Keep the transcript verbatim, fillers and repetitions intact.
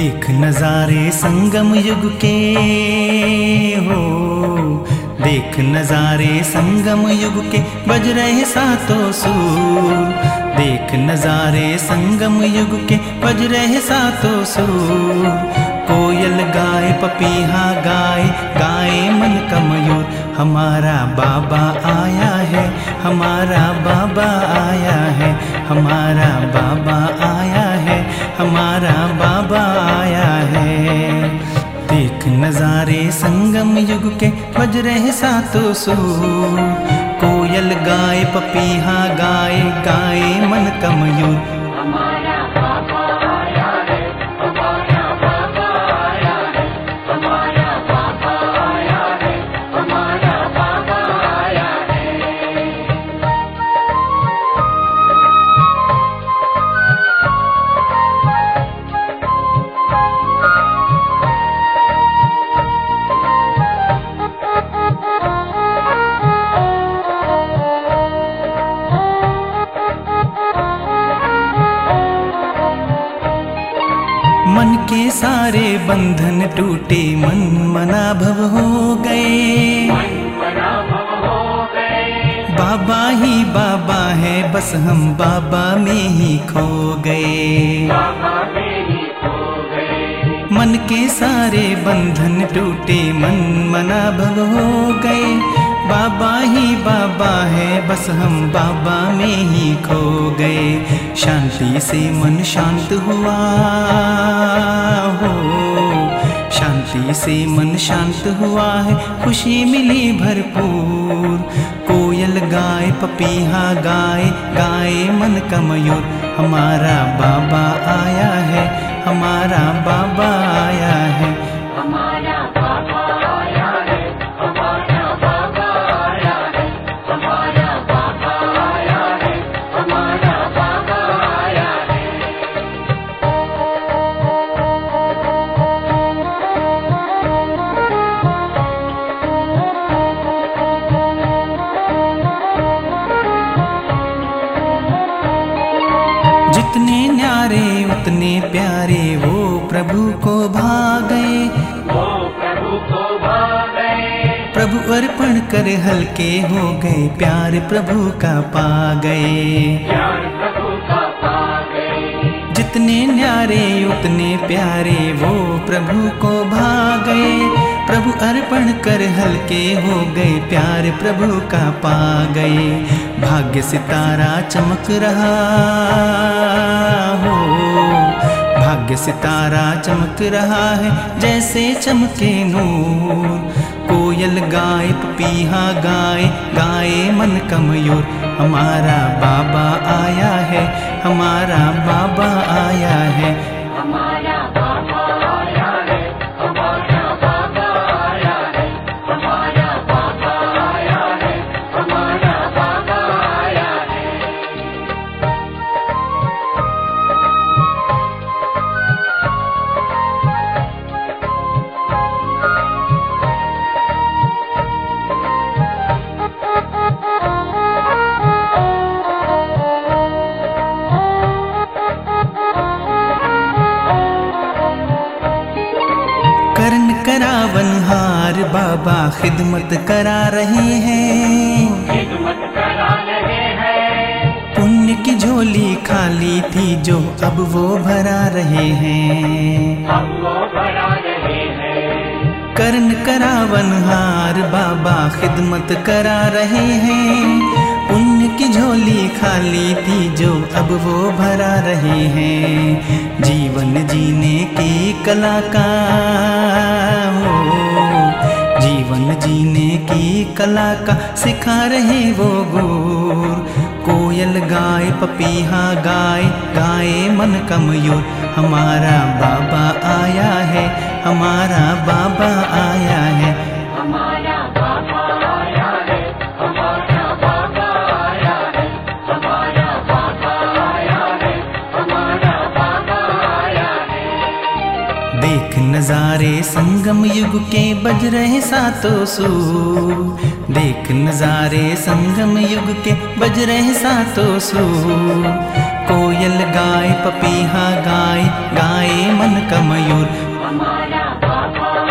देख नजारे संगम युग के हो, देख नजारे संगम युग के बज रहे सातों सुर। देख नजारे संगम युग के बज रहे सातों सुर। कोयल गाए पपीहा गाए गाए मन का मयूर। हमारा बाबा आया है, हमारा बाबा आया है, हमारा बाबा आया है, हमारा बाबा आया है। देख नजारे संगम युग के बज रहे सातों सुर। कोयल गाए पपीहा गाए गाए मन का मयूर। हमारा बाबा आया है, हमारा बाबा आया है, हमारा बाबा आया है, हमारा बाबा आया है। मन के सारे बंधन टूटे, मन मना भव हो गए। बाबा ही बाबा है, बस हम बाबा में ही खो गए। मन के सारे बंधन टूटे, मन मना भव हो गए। बाबा ही बाबा है, बस हम बाबा में ही खो गए। शांति से मन शांत हुआ हो, शांति से मन शांत हुआ है, खुशी मिली भरपूर। कोयल गाए पपीहा गाए गाए मन का मयूर। हमारा बाबा आया है, हमारा बाबा आया है, हमारा बाबा आया है, हमारा बाबा आया है, हमारा बाबा आया है, हमारा बाबा आया है। जितने न्यारे उतने प्यारे वो प्रभु को भागे। वो प्रभु को भागे, प्रभु अर्पण कर हल्के हो गए, प्यार प्रभु का पा गए। प्यार प्रभु का पा गए। जितने न्यारे उतने प्यारे वो प्रभु को भागे। प्रभु अर्पण कर हल्के हो गए, प्यार प्रभु का पा गए। भाग्य सितारा चमक रहा हो, भाग्य सितारा चमक रहा है, जैसे चमके नूर। कोयल गाए पपीहा गाए गाए मन का मयूर। हमारा बाबा आया है, हमारा बाबा आया है, हमारा बाबा आया है, हमारा बाबा आया है, हमारा बाबा आया है, हमारा बाबा आया है। करण करावन हार बाबा खिदमत करा रहे हैं। खिदमत करा रहे हैं, पुण्य की झोली खाली थी जो अब वो भरा रहे हैं। अब वो भरा रहे हैं। करण करावन हार बाबा खिदमत करा रहे हैं। पुण्य की झोली खाली थी जो अब वो भरा रहे हैं। जीवन जीने की कला का हो, जीवन जीने की कला का सिखा रहे वो गुर। कोयल गाए पपीहा गाए गाए मन का मयूर। हमारा बाबा आया है, हमारा बाबा आया है, हमारा बाबा आया है, हमारा बाबा आया है, हमारा बाबा आया है, हमारा बाबा आया है। देख नजारे संगम युग के बज रहे सातों सुर। देख नजारे संगम युग के बज रहे सातों सुर। कोयल गाए पपीहा गाए, गाए मन का मयूर। हमारा बाबा